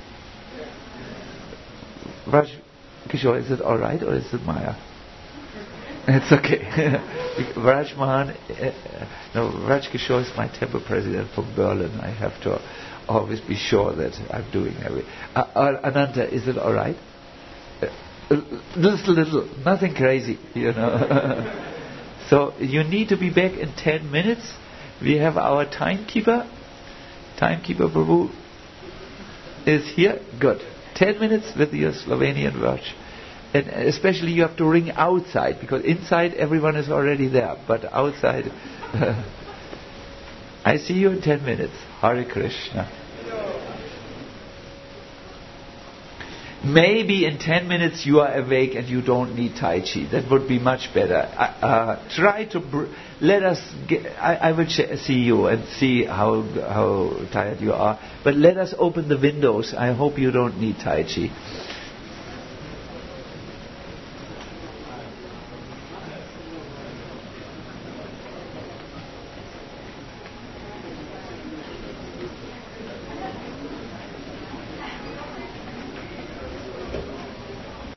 Raj Kishore, is it all right or is it Maya? It's okay. Raj Mahan, uh, no, Raj Kishore is my temple president from Berlin. I have to always be sure that I'm doing everything. Uh, uh, Ananta, is it all right? Uh, little, little, nothing crazy, you know. So you need to be back in ten minutes. We have our timekeeper. Timekeeper Prabhu is here. Good. Ten minutes with your Slovenian watch. And especially you have to ring outside, because inside everyone is already there, but outside uh, I see you in ten minutes. Hare Krishna. maybe in ten minutes you are awake and you don't need Tai Chi. That would be much better. Uh, uh, try to br- let us. Get, I, I will ch- see you and see how how tired you are. But let us open the windows. I hope you don't need Tai Chi.